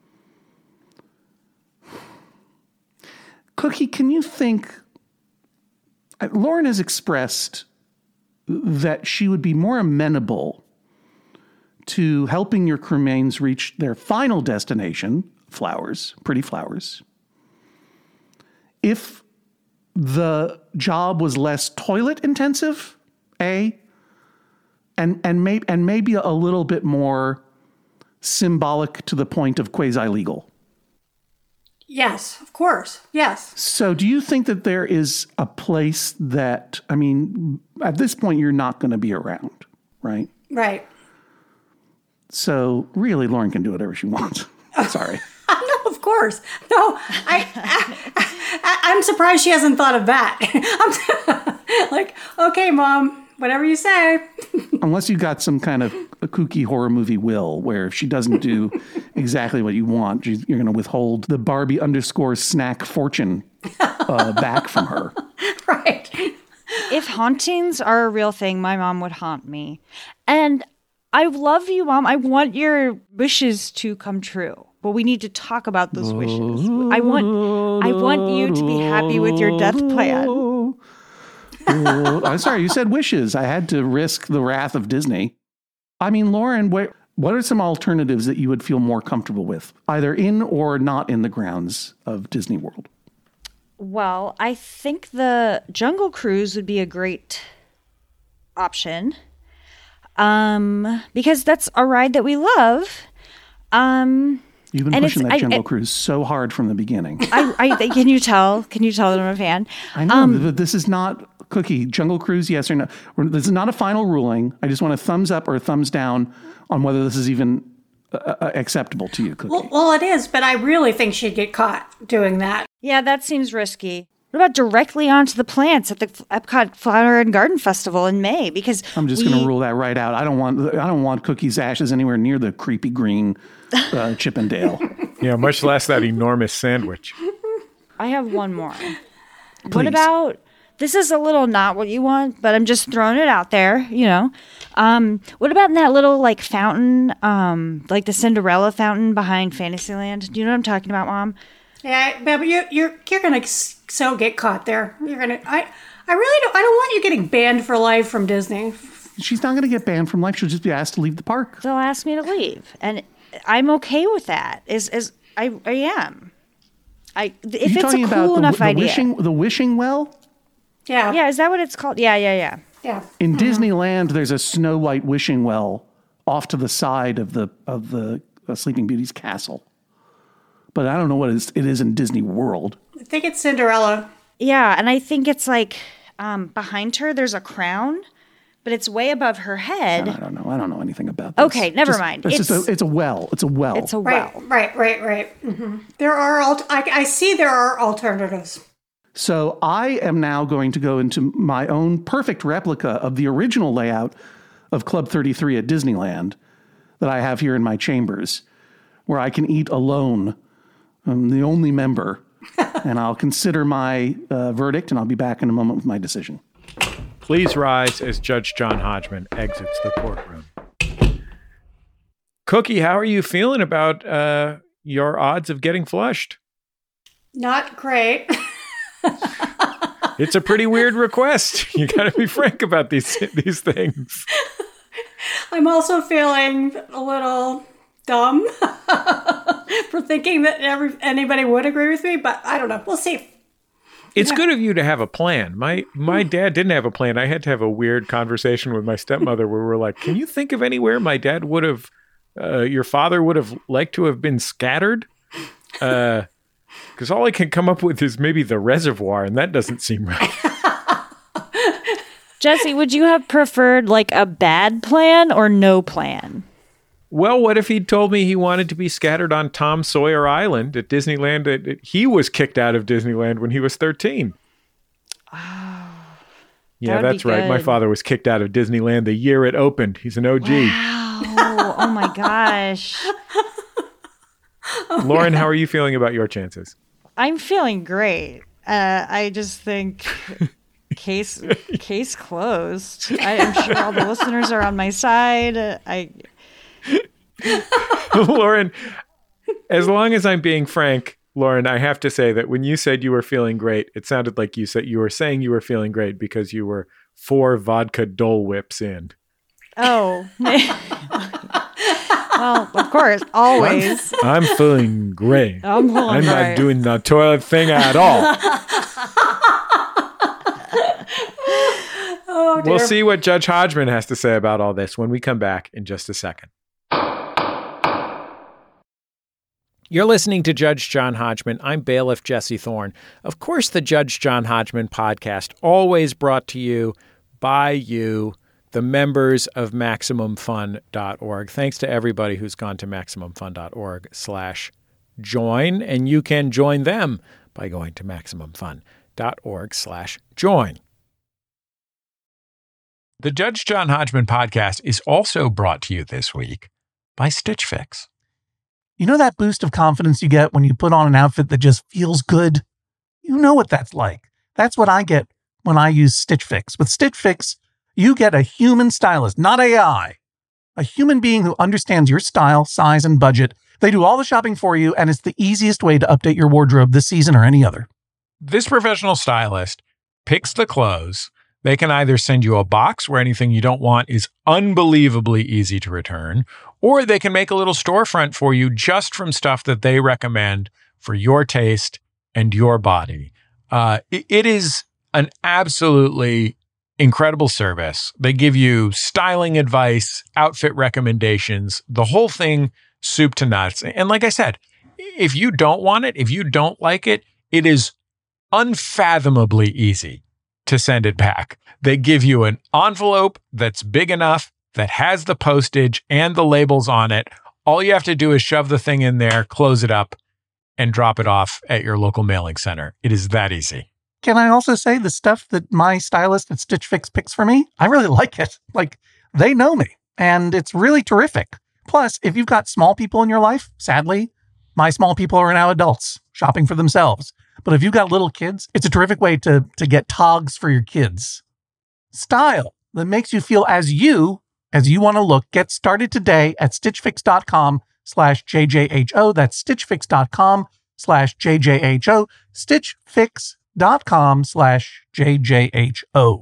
Cookie, can you think? Lauren has expressed that she would be more amenable to helping your cremains reach their final destination, flowers, pretty flowers, if the job was less toilet intensive, A, and and, may, and maybe a little bit more symbolic to the point of quasi-legal. Yes, of course. Yes. So do you think that there is a place that, I mean, at this point, you're not going to be around, right? Right. So really, Lauren can do whatever she wants. Sorry. No, of course. No, I, I, I, I'm surprised she hasn't thought of that. I'm like, okay, Mom, whatever you say. Unless you got some kind of a kooky horror movie will, where if she doesn't do exactly what you want, you're going to withhold the Barbie underscore snack fortune uh, back from her. Right. If hauntings are a real thing, my mom would haunt me. And I love you, Mom. I want your wishes to come true. But we need to talk about those wishes. I want I want you to be happy with your death plan. Oh, I'm sorry, you said wishes. I had to risk the wrath of Disney. I mean, Lauren, what, what are some alternatives that you would feel more comfortable with, either in or not in the grounds of Disney World? Well, I think the Jungle Cruise would be a great option. Um, because that's a ride that we love. Um, You've been And pushing it's- that I- Jungle I- Cruise so hard from the beginning. I, I can you tell? Can you tell that I'm a fan? I know, Um, but this is not Cookie. Jungle Cruise, yes or no? We're- This is not a final ruling. I just want a thumbs up or a thumbs down on whether this is even uh, uh, acceptable to you, Cookie. Well, well, it is, but I really think she'd get caught doing that. Yeah, that seems risky. What about directly onto the plants at the Epcot Flower and Garden Festival in May? Because I'm just we- going to rule that right out. I don't want I don't want Cookie's ashes anywhere near the creepy green uh, Chippendale. Yeah, much less that enormous sandwich. I have one more. What Please. about this is a little not what you want, but I'm just throwing it out there, you know. Um, what about in that little like fountain, um, like the Cinderella fountain behind Fantasyland? Do you know what I'm talking about, Mom? Yeah, but you're you're you're gonna so get caught there. You're gonna. I I really don't. I don't want you getting banned for life from Disney. She's not going to get banned from life. She'll just be asked to leave the park. They'll ask me to leave, and I'm okay with that. Is is I I am. I if Are you it's a talking cool about the, enough the idea. wishing the wishing well? Yeah. Yeah, is that what it's called? Yeah, yeah, yeah. Yeah. In Disneyland, there's a Snow White wishing well off to the side of the of the uh, Sleeping Beauty's castle. But I don't know what it is, it is in Disney World. I think it's Cinderella. Yeah, and I think it's like um, behind her. There's a crown, but it's way above her head. I don't know. I don't know anything about this. Okay, never Just- mind. It's, just It's- a, it's a well. It's a well. It's a Right. well. Right. Right. Right. hmm There are. Al- I, I see. There are alternatives. So I am now going to go into my own perfect replica of the original layout of Club thirty-three at Disneyland that I have here in my chambers, where I can eat alone. I'm the only member, and I'll consider my uh, verdict, and I'll be back in a moment with my decision. Please rise as Judge John Hodgman exits the courtroom. Cookie, how are you feeling about uh, your odds of getting flushed? Not great. It's a pretty weird request. You got to be frank about these these things. I'm also feeling a little dumb for thinking that every anybody would agree with me, but I don't know. We'll see. It's good of you to have a plan. My my dad didn't have a plan. I had to have a weird conversation with my stepmother where we're like, "Can you think of anywhere my dad would have, uh, your father would have liked to have been scattered?" Uh, because all I can come up with is maybe the reservoir, and that doesn't seem right. Jesse, would you have preferred like a bad plan or no plan? Well, what if he'd told me he wanted to be scattered on Tom Sawyer Island at Disneyland? It- it- He was kicked out of Disneyland when he was thirteen. Oh, Yeah, would be that's right. My good. father was kicked out of Disneyland the year it opened. He's an O G. Wow. Oh my gosh. Lauren, how are you feeling about your chances? I'm feeling great. Uh, I just think case case closed. I am sure all the listeners are on my side. I Lauren, as long as I'm being frank, Lauren, I have to say that when you said you were feeling great, it sounded like you said you were saying you were feeling great because you were four vodka Dole Whips in. oh. Well, of course, always. I'm feeling great. I'm feeling I'm great. not doing the toilet thing at all. Oh dear. We'll see what Judge Hodgman has to say about all this when we come back in just a second. You're listening to Judge John Hodgman. I'm bailiff Jesse Thorne. Of course, the Judge John Hodgman podcast, always brought to you by you, the members of Maximum Fun dot org. Thanks to everybody who's gone to Maximum Fun dot org slash join, and you can join them by going to Maximum Fun dot org slash join. The Judge John Hodgman podcast is also brought to you this week by Stitch Fix. You know that boost of confidence you get when you put on an outfit that just feels good? You know what that's like. That's what I get when I use Stitch Fix. With Stitch Fix, you get a human stylist, not A I. A human being who understands your style, size, and budget. They do all the shopping for you, and it's the easiest way to update your wardrobe this season or any other. This professional stylist picks the clothes. They can either send you a box where anything you don't want is unbelievably easy to return, or they can make a little storefront for you just from stuff that they recommend for your taste and your body. Uh, it, it is an absolutely incredible service. They give you styling advice, outfit recommendations, the whole thing soup to nuts. And like I said, if you don't want it, if you don't like it, it is unfathomably easy to send it back. They give you an envelope that's big enough, that has the postage and the labels on it. All you have to do is shove the thing in there, close it up, and drop it off at your local mailing center. It is that easy. Can I also say the stuff that my stylist at Stitch Fix picks for me? I really like it. Like, they know me, and it's really terrific. Plus, if you've got small people in your life, sadly, my small people are now adults shopping for themselves. But if you've got little kids, it's a terrific way to, to get togs for your kids. Style that makes you feel as you, as you want to look. Get started today at stitchfix.com slash JJHO. That's stitchfix.com slash JJHO. Stitchfix.com slash JJHO.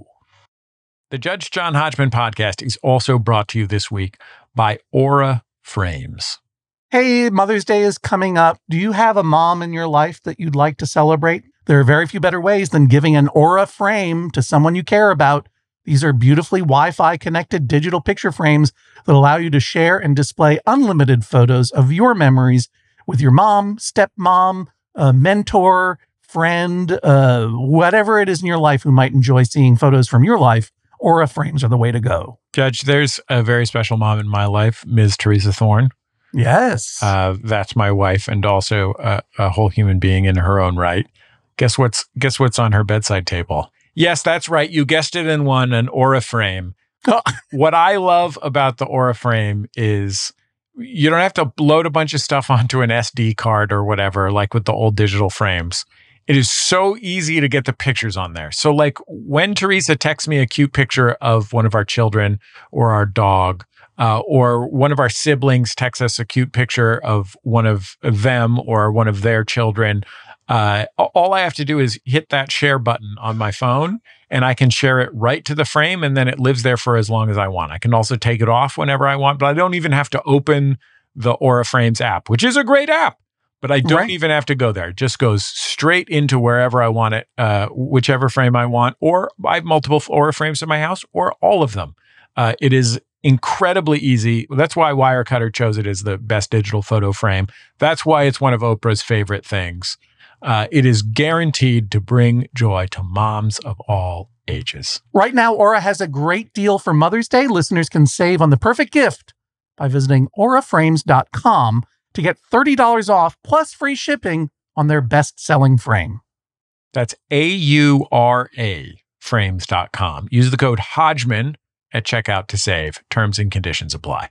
The Judge John Hodgman podcast is also brought to you this week by Aura Frames. Hey, Mother's Day is coming up. Do you have a mom in your life that you'd like to celebrate? There are very few better ways than giving an Aura frame to someone you care about. These are beautifully Wi-Fi connected digital picture frames that allow you to share and display unlimited photos of your memories with your mom, stepmom, a mentor, friend, uh, whatever it is in your life who might enjoy seeing photos from your life. Aura frames are the way to go. Judge, there's a very special mom in my life, Miz Teresa Thorne. Yes. Uh, that's my wife, and also a, a whole human being in her own right. Guess what's guess what's on her bedside table? Yes, that's right. You guessed it in one, an Aura frame. What I love about the Aura frame is you don't have to load a bunch of stuff onto an S D card or whatever, like with the old digital frames. It is so easy to get the pictures on there. So like when Teresa texts me a cute picture of one of our children or our dog, uh, or one of our siblings texts us a cute picture of one of them or one of their children, uh, all I have to do is hit that share button on my phone and I can share it right to the frame, and then it lives there for as long as I want. I can also take it off whenever I want, but I don't even have to open the Aura Frames app, which is a great app. But I don't right. even have to go there. It just goes straight into wherever I want it, uh, whichever frame I want, or I have multiple Aura frames in my house, or all of them. Uh, it is incredibly easy. That's why Wirecutter chose it as the best digital photo frame. That's why it's one of Oprah's favorite things. Uh, it is guaranteed to bring joy to moms of all ages. Right now, Aura has a great deal for Mother's Day. Listeners can save on the perfect gift by visiting aura frames dot com to get thirty dollars off plus free shipping on their best-selling frame. That's A U R A frames dot com. Use the code Hodgman at checkout to save. Terms and conditions apply.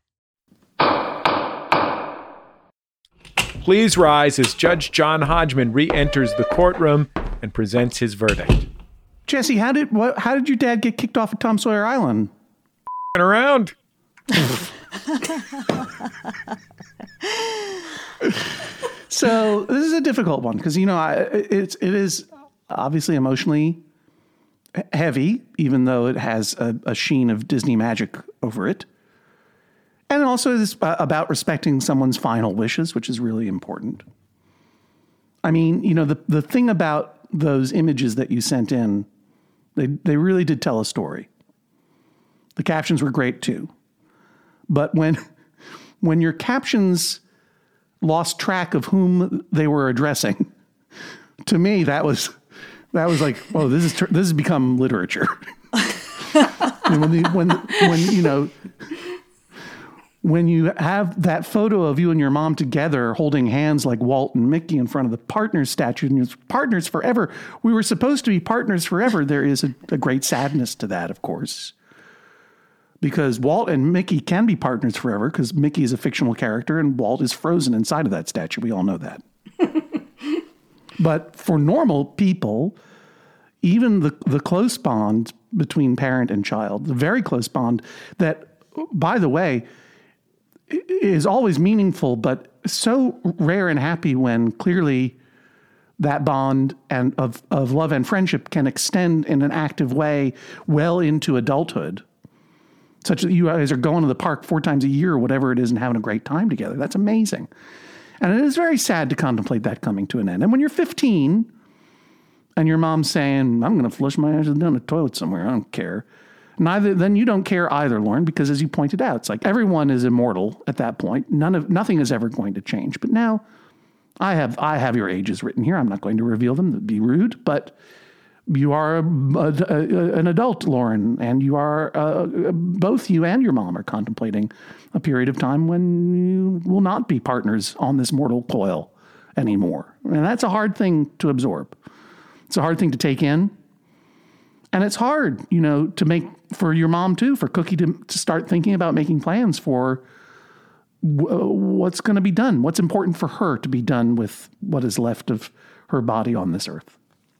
Please rise as Judge John Hodgman re-enters the courtroom and presents his verdict. Jesse, how did what, how did your dad get kicked off of Tom Sawyer Island? Around. So this is a difficult one because, you know, I, it's it is obviously emotionally heavy, even though it has a, a sheen of Disney magic over it. And also it is about respecting someone's final wishes, which is really important. I mean, you know, the, the thing about those images that you sent in, they they really did tell a story. The captions were great too. But when when your captions lost track of whom they were addressing, to me that was that was like, oh, this is this has become literature. And when the, when when you know when you have that photo of you and your mom together holding hands like Walt and Mickey in front of the partners statue, and it's partners forever. We were supposed to be partners forever. There is a, a great sadness to that, of course. Because Walt and Mickey can be partners forever because Mickey is a fictional character and Walt is frozen inside of that statue. We all know that. But for normal people, even the, the close bond between parent and child, the very close bond that, by the way, is always meaningful, but so rare and happy when clearly that bond and of, of love and friendship can extend in an active way well into adulthood. Such that you guys are going to the park four times a year or whatever it is and having a great time together. That's amazing. And it is very sad to contemplate that coming to an end. And when you're fifteen and your mom's saying, I'm going to flush my ashes down the toilet somewhere, I don't care. Neither, then you don't care either, Lauren, because as you pointed out, it's like everyone is immortal at that point. None of nothing is ever going to change. But now, I have I have your ages written here. I'm not going to reveal them. That'd be rude. But you are a, a, a, an adult, Lauren, and you are uh, both you and your mom are contemplating a period of time when you will not be partners on this mortal coil anymore, and that's a hard thing to absorb. It's a hard thing to take in. And it's hard, you know, to make for your mom, too, for Cookie to, to start thinking about making plans for w- what's going to be done, what's important for her to be done with what is left of her body on this earth.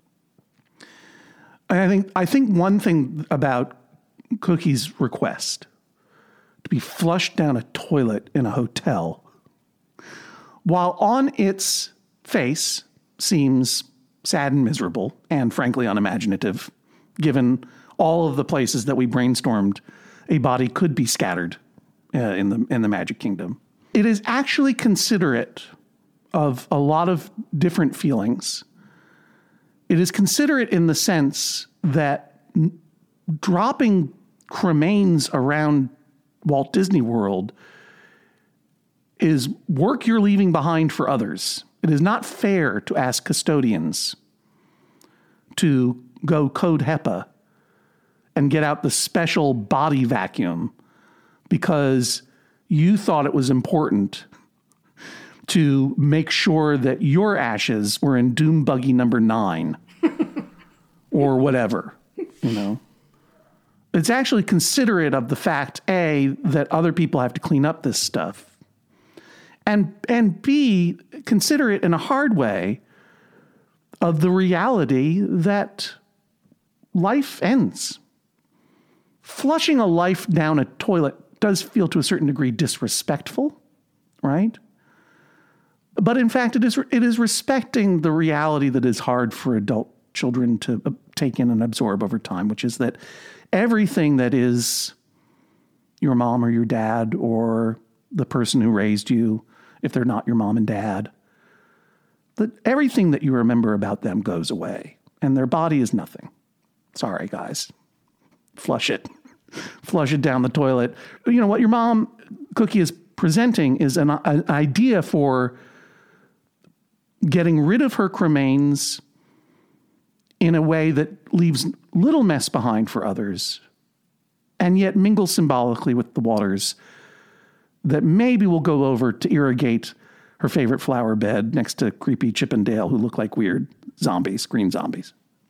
And I think I think one thing about Cookie's request to be flushed down a toilet in a hotel, while on its face seems sad and miserable and frankly unimaginative, given all of the places that we brainstormed a body could be scattered uh, in the in the Magic Kingdom. It is actually considerate of a lot of different feelings. It is considerate in the sense that n- dropping cremains around Walt Disney World is work you're leaving behind for others. It is not fair to ask custodians to go code HEPA and get out the special body vacuum because you thought it was important to make sure that your ashes were in Doom Buggy number nine or whatever, you know. It's actually considerate of the fact, A, that other people have to clean up this stuff, and and B, considerate in a hard way of the reality that life ends. Flushing a life down a toilet does feel to a certain degree disrespectful, right? But in fact, it is it is respecting the reality that is hard for adult children to take in and absorb over time, which is that everything that is your mom or your dad or the person who raised you, if they're not your mom and dad, that everything that you remember about them goes away, and their body is nothing. Sorry, guys. Flush it. Flush it down the toilet. You know, what your mom, Cookie, is presenting is an, an idea for getting rid of her cremains in a way that leaves little mess behind for others, and yet mingles symbolically with the waters that maybe will go over to irrigate her favorite flower bed next to creepy Chip and Dale who look like weird zombies, green zombies.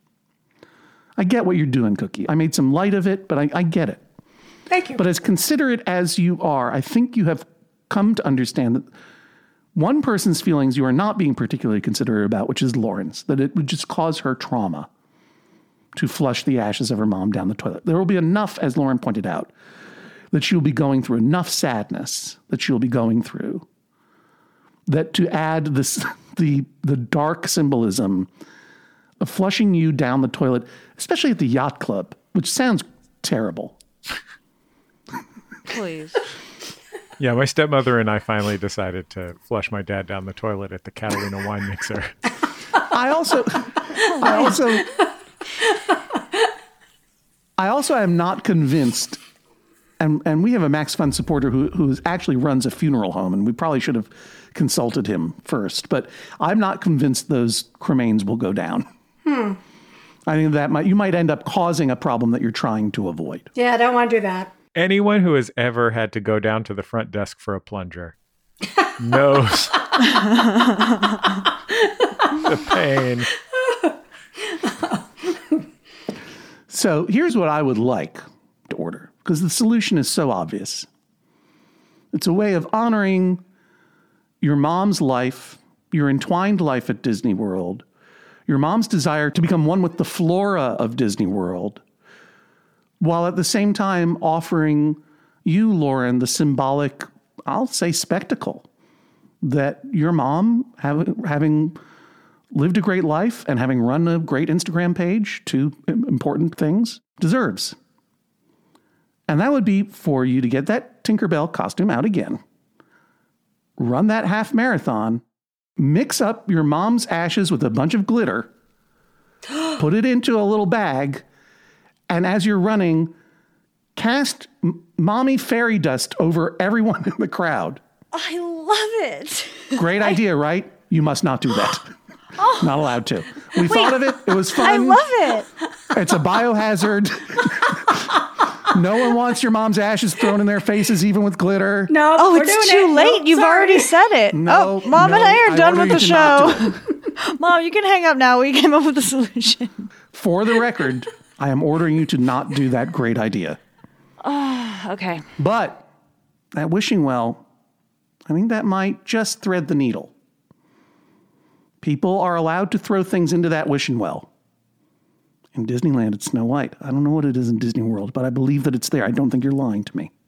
I get what you're doing, Cookie. I made some light of it, but I, I get it. Thank you. But as considerate as you are, I think you have come to understand that one person's feelings you are not being particularly considerate about, which is Lauren's, that it would just cause her trauma to flush the ashes of her mom down the toilet. There will be enough, as Lauren pointed out, that she'll be going through, enough sadness that she'll be going through, that to add this, the the dark symbolism of flushing you down the toilet, especially at the yacht club, which sounds terrible. Please. Yeah, my stepmother and I finally decided to flush my dad down the toilet at the Catalina wine mixer. I also, I also, I also am not convinced, and and we have a Max Fun supporter who who actually runs a funeral home, and we probably should have consulted him first, but I'm not convinced those cremains will go down. Hmm. I think that might you might end up causing a problem that you're trying to avoid. Yeah, I don't want to do that. Anyone who has ever had to go down to the front desk for a plunger knows the pain. So here's what I would like to order, because the solution is so obvious. It's a way of honoring your mom's life, your entwined life at Disney World, your mom's desire to become one with the flora of Disney World, while at the same time offering you, Lauren, the symbolic, I'll say, spectacle that your mom, have, having lived a great life and having run a great Instagram page, two important things, deserves. And that would be for you to get that Tinkerbell costume out again, run that half marathon, mix up your mom's ashes with a bunch of glitter, put it into a little bag, and as you're running, Cast m- mommy fairy dust over everyone in the crowd. I love it. Great idea, right? You must not do that. Oh. Not allowed to. We Wait, thought of it. It was fun. I love it. It's a biohazard. No one wants your mom's ashes thrown in their faces, even with glitter. No, oh, we're it's doing too it. late. No, You've sorry. already said it. No, oh, Mom no, and I are I done with order the you to not show. Mom, you can hang up now. We came up with a solution. For the record, I am ordering you to not do that great idea. Oh, okay. But that wishing well, I think that might just thread the needle. People are allowed to throw things into that wishing well. In Disneyland, it's Snow White. I don't know what it is in Disney World, but I believe that it's there. I don't think you're lying to me.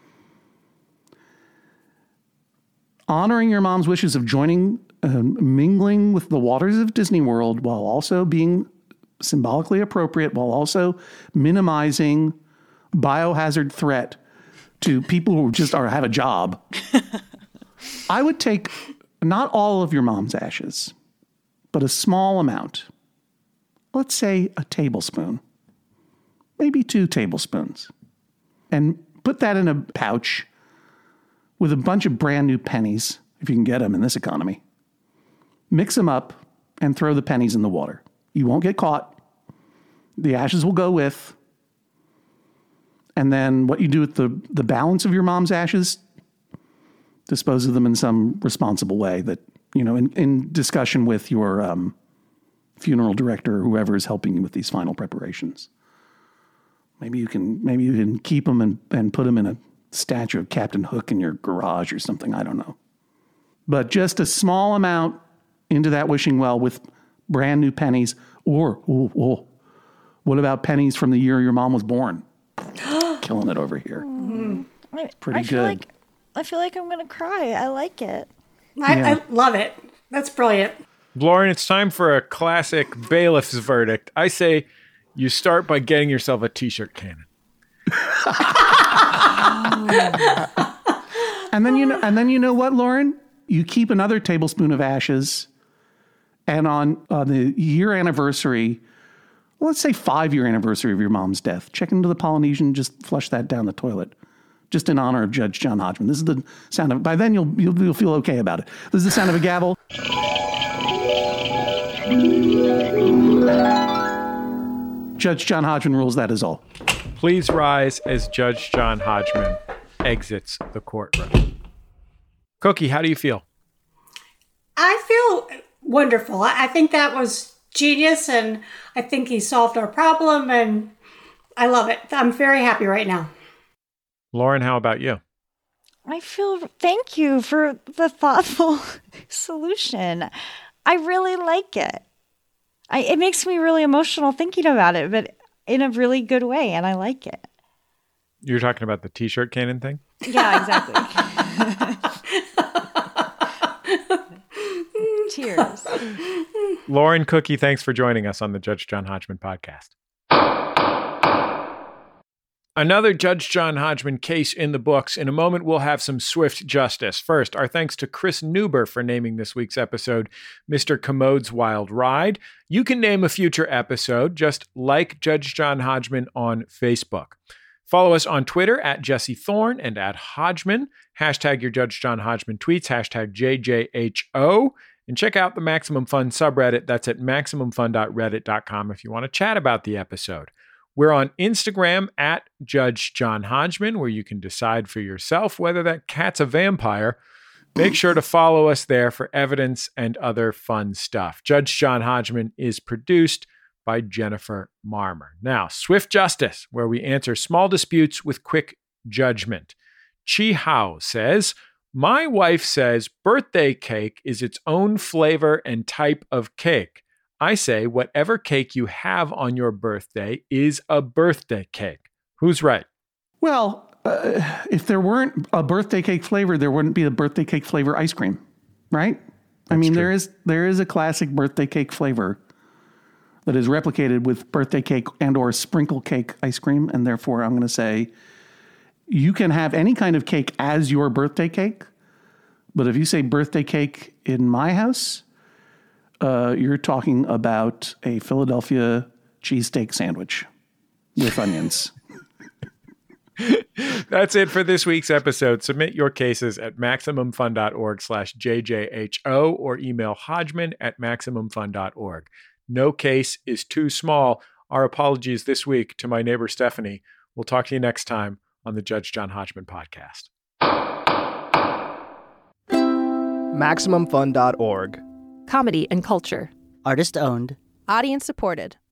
Honoring your mom's wishes of joining, um, mingling with the waters of Disney World while also being symbolically appropriate, while also minimizing biohazard threat to people who just are have a job. I would take not all of your mom's ashes, but a small amount. Let's say a tablespoon, maybe two tablespoons, and put that in a pouch with a bunch of brand new pennies, if you can get them in this economy. Mix them up and throw the pennies in the water. You won't get caught. The ashes will go with. And then what you do with the, the balance of your mom's ashes, dispose of them in some responsible way that, you know, in, in discussion with your um, funeral director or whoever is helping you with these final preparations. Maybe you can maybe you can keep them and, and put them in a statue of Captain Hook in your garage or something. I don't know. But just a small amount into that wishing well with brand new pennies. Or, oh, oh, what about pennies from the year your mom was born? Killing it over here. Mm. It's pretty I feel good. Like, I feel like I'm going to cry. I like it. I, Yeah. I love it. That's brilliant. Lauren, it's time for a classic bailiff's verdict. I say you start by getting yourself a t-shirt cannon. And then you know, and then you know what, Lauren? You keep another tablespoon of ashes, and on uh, the year anniversary, well, let's say five year anniversary of your mom's death, check into the Polynesian, just flush that down the toilet, just in honor of Judge John Hodgman. This is the sound of. By then, you'll you'll, you'll feel okay about it. This is the sound of a gavel. Judge John Hodgman rules. That is all. Please rise as Judge John Hodgman exits the courtroom. Cookie, how do you feel? I feel wonderful. I I think that was genius, and I think he solved our problem, and I love it. I'm very happy right now. Lauren, how about you? I feel, thank you for the thoughtful solution. I really like it. I, it makes me really emotional thinking about it, but in a really good way, and I like it. You're talking about the t-shirt cannon thing? Yeah, exactly. Cheers. Lauren, Cookie, thanks for joining us on the Judge John Hodgman podcast. Another Judge John Hodgman case in the books. In a moment, we'll have some swift justice. First, our thanks to Chris Newber for naming this week's episode Mister Commode's Wild Ride. You can name a future episode. Just like Judge John Hodgman on Facebook. Follow us on Twitter at Jesse Thorne and at Hodgman. Hashtag your Judge John Hodgman tweets. Hashtag J J H O. And check out the Maximum Fun subreddit. That's at maximum fun dot reddit dot com if you want to chat about the episode. We're on Instagram at Judge John Hodgman, where you can decide for yourself whether that cat's a vampire. Make sure to follow us there for evidence and other fun stuff. Judge John Hodgman is produced by Jennifer Marmer. Now, swift justice, where we answer small disputes with quick judgment. Chi Hao says, my wife says birthday cake is its own flavor and type of cake. I say whatever cake you have on your birthday is a birthday cake. Who's right? Well, uh, if there weren't a birthday cake flavor, there wouldn't be a birthday cake flavor ice cream, right? That's I mean, true. there is there is a classic birthday cake flavor that is replicated with birthday cake and or sprinkle cake ice cream, and therefore I'm going to say you can have any kind of cake as your birthday cake, but if you say birthday cake in my house, Uh, you're talking about a Philadelphia cheesesteak sandwich with onions. That's it for this week's episode. Submit your cases at MaximumFun.org slash JJHO or email Hodgman at MaximumFun dot org. No case is too small. Our apologies this week to my neighbor Stephanie. We'll talk to you next time on the Judge John Hodgman podcast. Maximum Fun dot org. Comedy and culture. Artist owned. Audience supported.